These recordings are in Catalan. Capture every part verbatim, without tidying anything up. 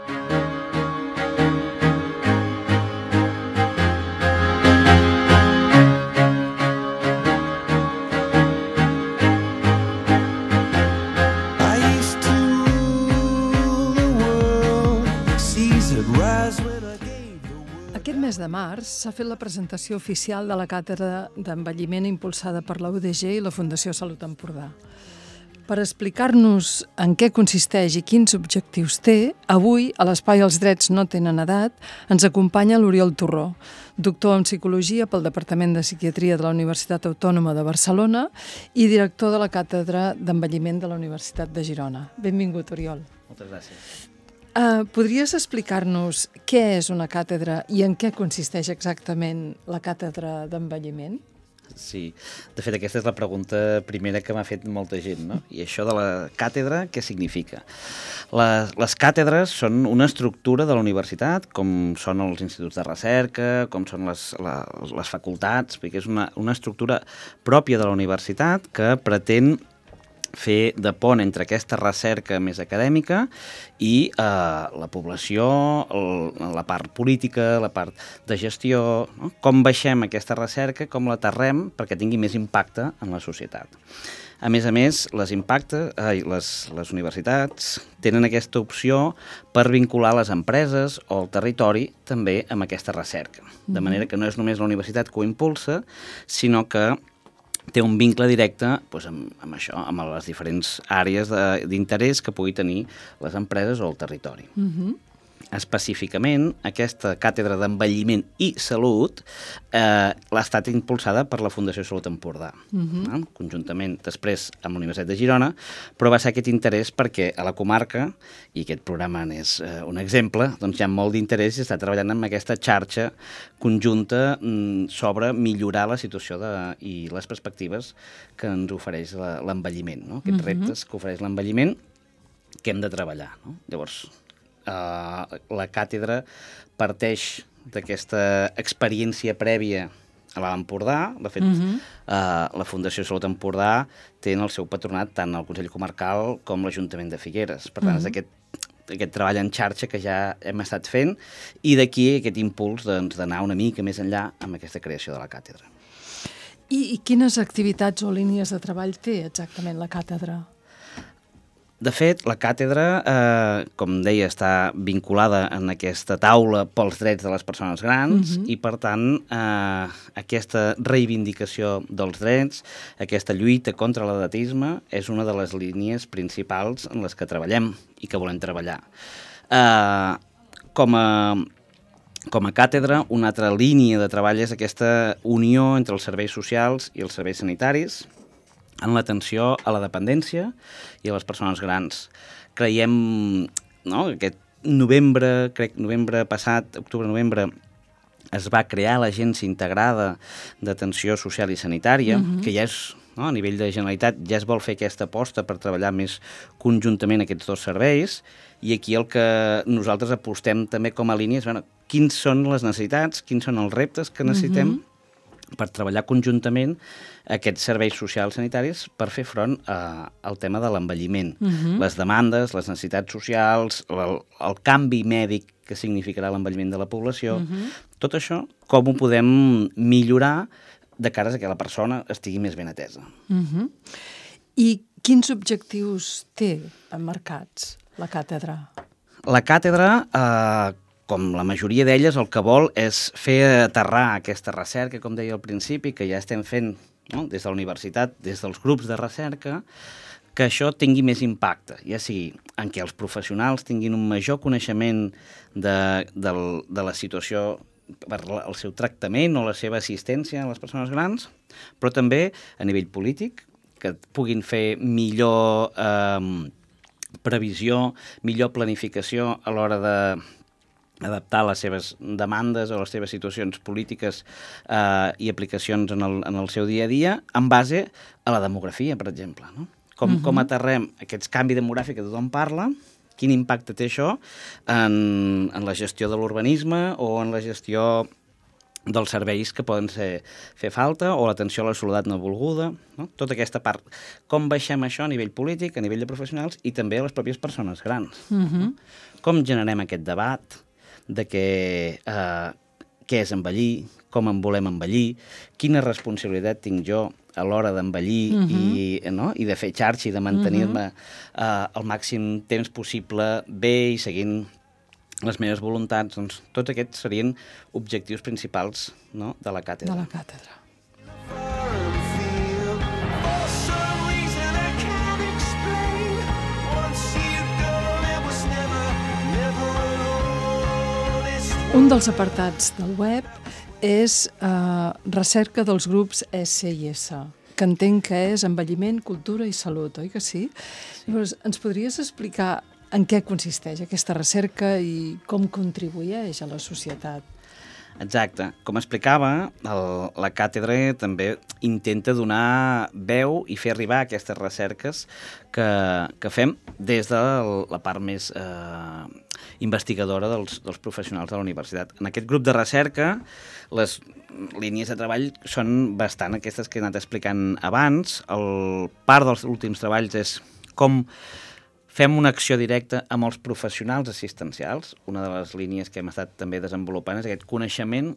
Aquest mes de març s'ha fet la presentació oficial de la càtedra d'envelliment impulsada per la U D G i la Fundació Salut Empordà. Per explicar-nos en què consisteix i quins objectius té, avui, a l'Espai Els Drets no tenen edat, ens acompanya l'Oriol Torró, doctor en Psicologia pel Departament de Psiquiatria de la Universitat Autònoma de Barcelona i director de la Càtedra d'Envelliment de la Universitat de Girona. Benvingut, Oriol. Moltes gràcies. Uh, podries explicar-nos què és una càtedra i en què consisteix exactament la càtedra d'envelliment? Sí, de fet aquesta és la pregunta primera que m'ha fet molta gent, no? I això de la càtedra, què significa? Les, les càtedres són una estructura de la universitat, com són els instituts de recerca, com són les, la, les facultats, perquè és una, una estructura pròpia de la universitat que pretén fer de pont entre aquesta recerca més acadèmica i eh, la població, el, la part política, la part de gestió, no? Com baixem aquesta recerca, com l'aterrem perquè tingui més impacte en la societat. A més a més, les, impacte, ai, les, les universitats tenen aquesta opció per vincular les empreses o el territori també amb aquesta recerca. De manera que no és només la universitat que ho impulsa, sinó que té un vincle directe doncs, amb, amb això, amb les diferents àrees d'interès que pugui tenir les empreses o el territori. Uh-huh. Específicament, aquesta càtedra d'envelliment i salut eh, l'ha estat impulsada per la Fundació Salut Empordà, uh-huh. eh, conjuntament després amb la Universitat de Girona, però va ser aquest interès perquè a la comarca, i aquest programa n'és eh, un exemple, doncs hi ha molt d'interès i està treballant amb aquesta xarxa conjunta mm, sobre millorar la situació de, i les perspectives que ens ofereix la, l'envelliment, no? Aquests uh-huh. reptes que ofereix l'envelliment que hem de treballar, no? Llavors, Uh, la càtedra parteix d'aquesta experiència prèvia a l'Alt Empordà. De fet, uh-huh. uh, la Fundació Salut Empordà té en el seu patronat tant el Consell Comarcal com l'Ajuntament de Figueres. Per tant, uh-huh. és aquest, aquest treball en xarxa que ja hem estat fent i d'aquí aquest impuls doncs, d'anar una mica més enllà amb aquesta creació de la càtedra. I, i quines activitats o línies de treball té exactament la càtedra? De fet, la càtedra, eh, com deia, està vinculada en aquesta taula pels drets de les persones grans uh-huh. i, per tant, eh, aquesta reivindicació dels drets, aquesta lluita contra l'edatisme, és una de les línies principals en les que treballem i que volem treballar. Eh, com a Com a càtedra, una altra línia de treball és aquesta unió entre els serveis socials i els serveis sanitaris, en l'atenció a la dependència i a les persones grans. Creiem, no, aquest novembre, crec novembre passat, octubre-novembre, es va crear l'Agència Integrada d'Atenció Social i Sanitària, uh-huh. que ja és, no, a nivell de Generalitat, ja es vol fer aquesta aposta per treballar més conjuntament aquests dos serveis, i aquí el que nosaltres apostem també com a línia és, bueno, quins són les necessitats, quins són els reptes que necessitem uh-huh. per treballar conjuntament aquests serveis socials sanitaris per fer front a, al tema de l'envelliment. Uh-huh. Les demandes, les necessitats socials, el, el canvi mèdic que significarà l'envelliment de la població, uh-huh. tot això, com ho podem millorar de cara a que la persona estigui més ben atesa. Uh-huh. I quins objectius té emmarcats la càtedra? La càtedra, eh, com la majoria d'elles, el que vol és fer aterrar aquesta recerca, com deia al principi, que ja estem fent, no? Des de la universitat, des dels grups de recerca, que això tingui més impacte, ja sigui en què els professionals tinguin un major coneixement de, de, de la situació per el seu tractament o la seva assistència a les persones grans, però també a nivell polític, que puguin fer millor eh, previsió, millor planificació a l'hora de adaptar les seves demandes o les seves situacions polítiques eh, i aplicacions en el, en el seu dia a dia en base a la demografia, per exemple, no? Com, uh-huh. com aterrem aquests canvis demogràfics que tothom parla, quin impacte té això en, en la gestió de l'urbanisme o en la gestió dels serveis que poden ser, fer falta o l'atenció a la soledat no volguda, no? Tota aquesta part. Com baixem això a nivell polític, a nivell de professionals i també a les pròpies persones grans. Uh-huh. Com generem aquest debat de què, eh, què és envellir, com en volem envellir, quina responsabilitat tinc jo a l'hora d'envellir uh-huh. i, no? I de fer xarxa i de mantenir-me uh-huh. eh, el màxim temps possible bé i seguint les meves voluntats, doncs tots aquests serien objectius principals, no? De la càtedra. De la càtedra. Un dels apartats del web és eh, recerca dels grups esse i esse, que entenc que és envelliment, cultura i salut, oi que sí? Llavors, ens podries explicar en què consisteix aquesta recerca i com contribueix a la societat? Exacte. Com explicava, el, la càtedra també intenta donar veu i fer arribar aquestes recerques que, que fem des de la part més eh, investigadora dels, dels professionals de la universitat. En aquest grup de recerca, les línies de treball són bastant aquestes que he anat explicant abans. El part dels últims treballs és com fem una acció directa amb els professionals assistencials. Una de les línies que hem estat també desenvolupant és aquest coneixement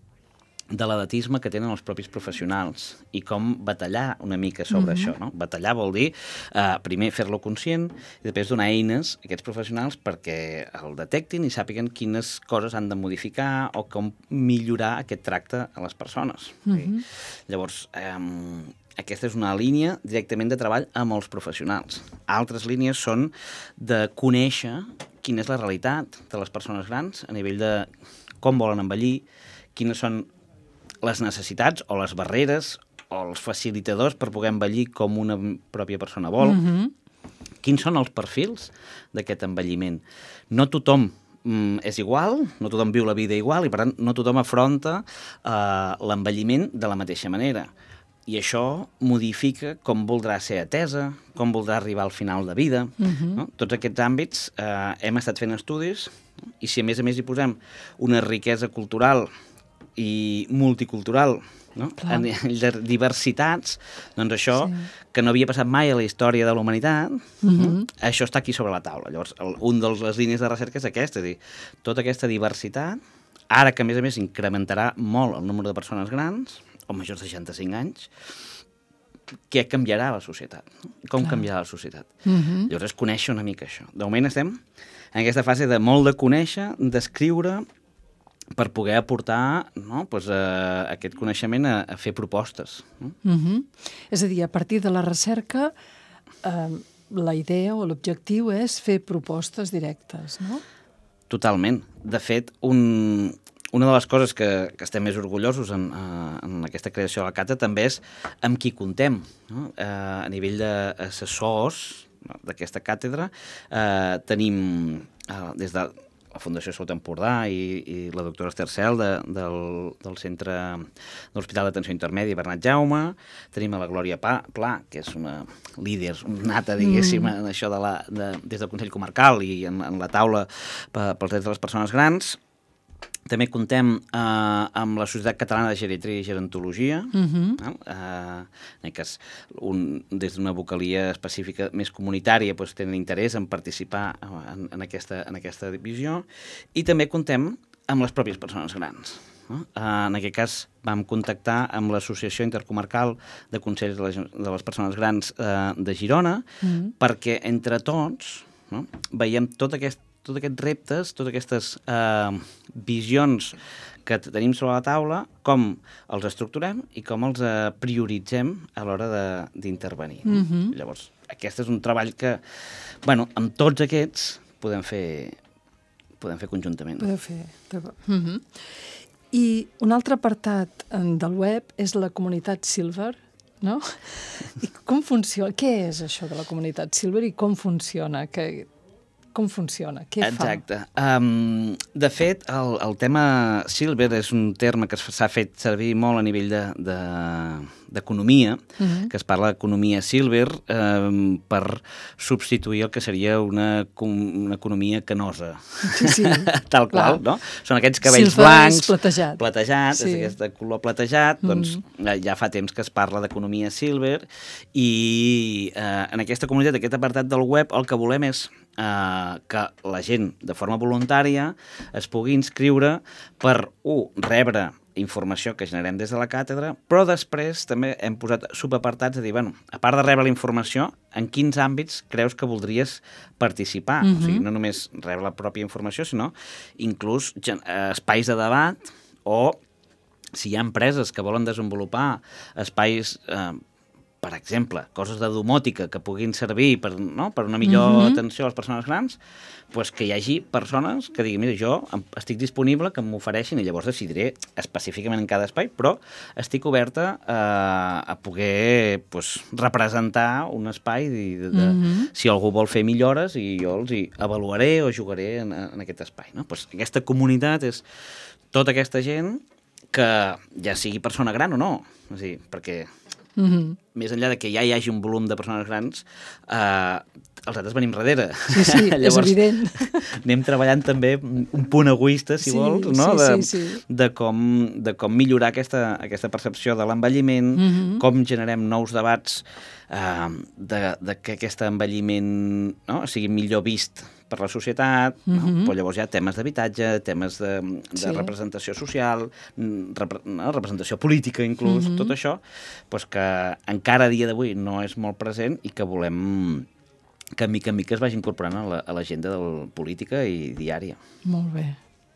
de l'edatisme que tenen els propis professionals i com batallar una mica sobre mm-hmm. això. No? Batallar vol dir, eh, primer, fer-lo conscient i després donar eines a aquests professionals perquè el detectin i sàpiguen quines coses han de modificar o com millorar aquest tracte a les persones. Mm-hmm. Sí? Llavors, eh, aquesta és una línia directament de treball amb els professionals. Altres línies són de conèixer quina és la realitat de les persones grans a nivell de com volen envellir, quines són les necessitats o les barreres o els facilitadors per poder envellir com una pròpia persona vol. Mm-hmm. Quins són els perfils d'aquest envelliment? No tothom mm, és igual, no tothom viu la vida igual i, per tant, no tothom afronta eh, l'envelliment de la mateixa manera. I això modifica com voldrà ser atesa, com voldrà arribar al final de vida. Uh-huh. No? Tots aquests àmbits eh, hem estat fent estudis, no? I si a més a més hi posem una riquesa cultural i multicultural, no? A nivell de diversitats, doncs això, sí. que no havia passat mai a la història de la humanitat, uh-huh. no? Això està aquí sobre la taula. Llavors, el, un de les línies de recerca és aquesta, és a dir, tota aquesta diversitat, ara que a més a més incrementarà molt el número de persones grans, o majors de seixanta-cinc anys, què canviarà la societat? Com Clar. canviarà la societat? Uh-huh. Llavors es conèixer una mica això. De moment estem en aquesta fase de molt de conèixer, d'escriure, per poder aportar, no, pues, a, a aquest coneixement a, a fer propostes. No? Uh-huh. És a dir, a partir de la recerca, eh, la idea o l'objectiu és fer propostes directes, no? Totalment. De fet, un... Una de les coses que, que estem més orgullosos en, en aquesta creació de la càtedra també és amb qui contem. No? Eh, a nivell d'assessors, no, d'aquesta càtedra, eh, tenim eh, des de la Fundació Salut Empordà i, i la doctora Esther Cel de, del, del centre de l'Hospital d'Atenció Intermèdia Bernat Jaume, tenim a la Glòria Pla, Pla que és una líder nata, diguéssim, mm. en això de la, de, des del Consell Comarcal i en, en la taula pels drets de les persones grans. També contem eh, amb la Societat Catalana de Geriatria i Gerontologia, uh-huh. no? eh, en cas, un, des d'una vocalia específica més comunitària doncs, tenen interès en participar en, en, aquesta, en aquesta divisió, i també contem amb les pròpies persones grans. No? Eh, en aquest cas vam contactar amb l'Associació Intercomarcal de Consells de les, de les Persones Grans eh, de Girona, uh-huh. perquè entre tots, no, veiem tot aquest tots aquests reptes, totes aquestes eh, visions que tenim sobre la taula, com els estructurem i com els eh, prioritzem a l'hora d'intervenir. Mm-hmm. Llavors, aquest és un treball que, bueno, amb tots aquests podem fer, podem fer conjuntament. Podem fer. Mm-hmm. I un altre apartat del web és la comunitat Silver, no? I com funciona? Què és això de la comunitat Silver i com funciona? Que com funciona? Què Exacte. fa? Um, de fet, el, el tema silver és un terme que s'ha fet servir molt a nivell de, de, d'economia, uh-huh. que es parla d'economia silver um, per substituir el que seria una, una economia canosa. Sí, sí. Tal qual, clar. no? Són aquests cabells silver blancs, platejat. platejats, sí. és aquest de color platejat, uh-huh. doncs ja fa temps que es parla d'economia silver i eh, en aquesta comunitat, aquest apartat del web, el que volem és Uh, que la gent, de forma voluntària, es pugui inscriure per, un, rebre informació que generem des de la càtedra, però després també hem posat subapartats de dir, bueno, a part de rebre la informació, en quins àmbits creus que voldries participar? Uh-huh. O sigui, no només rebre la pròpia informació, sinó inclús gen- espais de debat o si hi ha empreses que volen desenvolupar espais... Eh, per exemple, coses de domòtica que puguin servir per, no? per una millor mm-hmm. atenció a les persones grans, doncs que hi hagi persones que diguin, mira, jo estic disponible, que m'ofereixin, i llavors decidiré específicament en cada espai, però estic oberta a, a poder doncs, representar un espai de, de, de, mm-hmm. si algú vol fer millores i jo els hi avaluaré o jugaré en, en aquest espai. No? Doncs aquesta comunitat és tota aquesta gent que ja sigui persona gran o no, o sigui, perquè... Mm-hmm. Més enllà de que ja hi hagi un volum de persones grans, eh, els altres venim darrere. Sí, sí, llavors, és evident. Anem treballant també un punt egoista, si sí, vols, no? Sí, de, sí, sí. De, com, de com millorar aquesta, aquesta percepció de l'envelliment, mm-hmm. com generem nous debats eh, de, de que aquest envelliment no? sigui millor vist per la societat, mm-hmm. no? Però llavors hi ha temes d'habitatge, temes de, de sí. representació social, repre, no? representació política inclús, mm-hmm. tot això, doncs que encara a dia d'avui no és molt present i que volem que mica en mica es vagi incorporant a, la, a l'agenda del política i diària. Molt bé.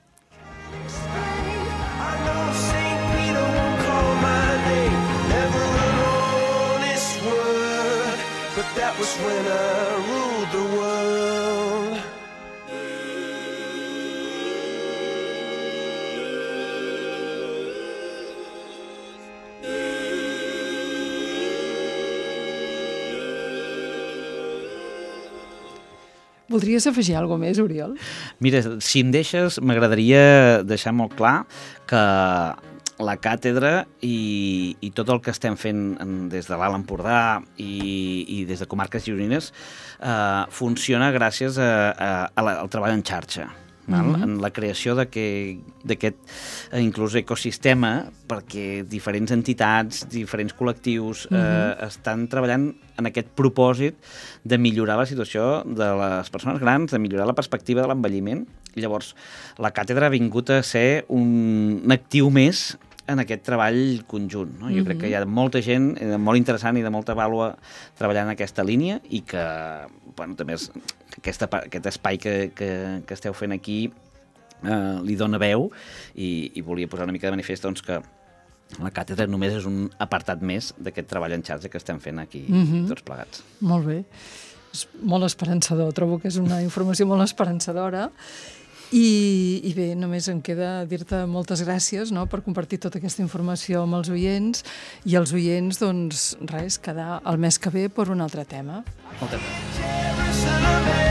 Voldries afegir alguna cosa més, Oriol? Mira, si em deixes, m'agradaria deixar molt clar que la càtedra i, i tot el que estem fent en, des de l'Alt Empordà i, i des de comarques gironines eh, funciona gràcies a, a, a la, al treball en xarxa. Mm-hmm. En la creació d'aquest inclús ecosistema perquè diferents entitats, diferents col·lectius mm-hmm. eh, estan treballant en aquest propòsit de millorar la situació de les persones grans, de millorar la perspectiva de l'envelliment. Llavors, la càtedra ha vingut a ser un, un actiu més en aquest treball conjunt. No? Jo mm-hmm. crec que hi ha molta gent molt interessant i de molta vàlua treballant en aquesta línia i que bueno, també és, aquesta, aquest espai que, que, que esteu fent aquí eh, li dona veu i, i volia posar una mica de manifest doncs, que la càtedra només és un apartat més d'aquest treball en xarxa que estem fent aquí mm-hmm. tots plegats. Molt bé. És molt esperançador. Trobo que és una informació molt esperançadora. I, i bé, només em queda dir-te moltes gràcies no, per compartir tota aquesta informació amb els oients i els oients, doncs, res, quedar el mes que ve per un altre tema. Moltes gràcies.